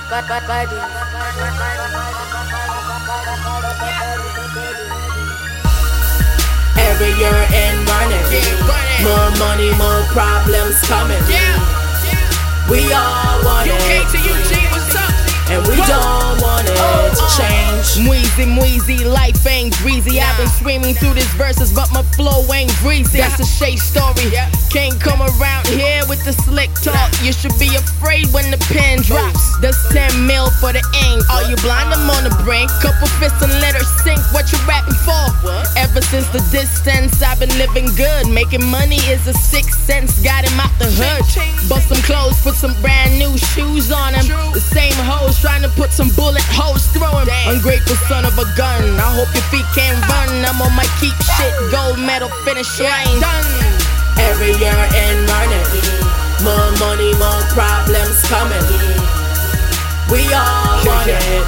Every year and running, more money, more problems coming. We all want it, and we don't want it to change. Wheezy, life ain't breezy. I've been screaming through these verses, but my flow ain't breezy. That's a Shay story. Can't come around here with the slick talk. You should be afraid when the pen drops. That's 10 mil for the ink. Are you blind? I'm on the brink. Couple fists and let her sink. What you rapping for? Ever since the distance, I've been living good. Making money is a sixth sense. Got him out the hood. Bust some clothes, put some brand new shoes on him. The same hoes trying to put some bullet holes through him. Ungrateful son of a gun. I hope your feet can run. I'm on my keep shit. Gold medal finish line. Every year and running, more money, more problems coming. We all want it,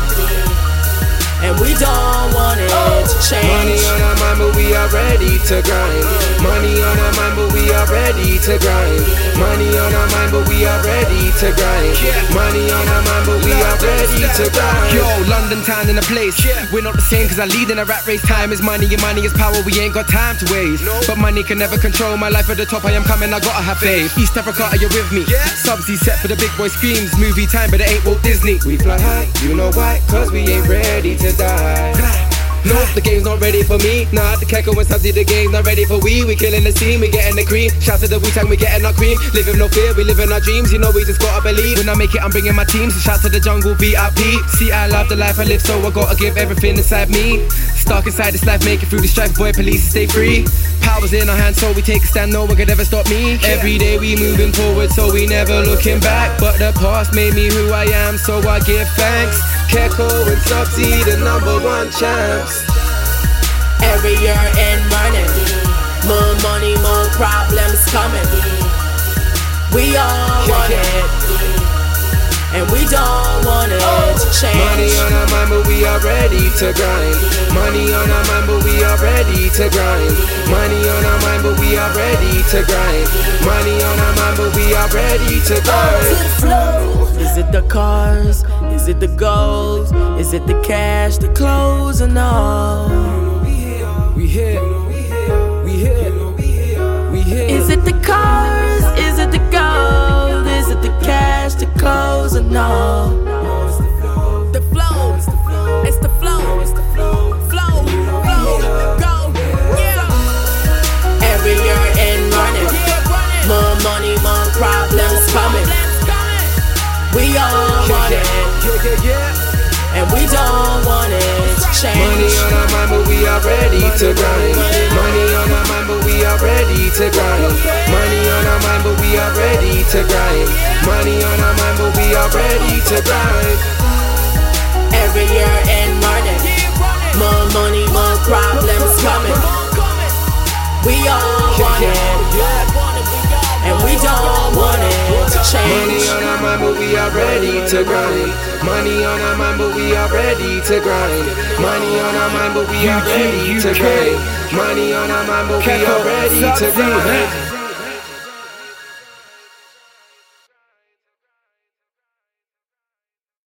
and we don't want it to change. Money on our mind, but we are ready to grind. Money on our mind, but we are ready to grind. Money on our mind, but we are ready to grind. Money on our mind, but we are ready to grind. Yo, London town in a place. We're not the same cause I lead in a rat race. Time is money and money is power. We ain't got time to waste. But money can never control my life. At the top I am coming, I gotta have faith. East Africa, are you with me? Subsea set for the big boy screams. Movie time, but it ain't Walt Disney. We fly high, you know why? Cause we ain't ready to die. No, the game's not ready for me. Nah, the Keko and Subsea, the game's not ready for we. We killing the scene, we getting the cream. Shout to the Wu-Tang, we getting our cream. Living no fear, we living our dreams. You know we just gotta believe. When I make it, I'm bringing my team. So shout to the jungle VIP. See, I love the life I live, so I gotta give everything inside me. Stuck inside this life, make it through the strife. Boy, police, stay free. Power's in our hands, so we take a stand. No one could ever stop me. Every day we moving forward, so we never looking back. But the past made me who I am, so I give thanks. Keko and Subsea, the #1 champs. Every year and running, more money, more problems coming. We all want it, and we don't want it to change. Money on our mind, but we are ready to grind. Money on our mind, but we are ready to grind. Money on our mind, but we are ready to grind. Money on our mind, but we are ready to grind. Is it the cars? Is it the goals? Is it the cash, the clothes, and all? We here. Is it the cars? Is it the gold? Is it the cash, the clothes, and all? The flow, it's the flow, flow, go, Every year and running, more money, more problems coming. We all want it, and we don't want it to change. Money on our mind, but we are ready to grind. Money on our mind, but we are ready to grind. Money on our mind, but we are ready to grind. Money on our mind, but we are ready to grind. Every year and running, more money, more problems coming. We all want it, and we don't want it to change. Money on our mind, but we are ready to grind. Money on our mind, but we are ready to grind. Money on our mind, but we are ready to grind. Money on our mind, but we are ready to grind.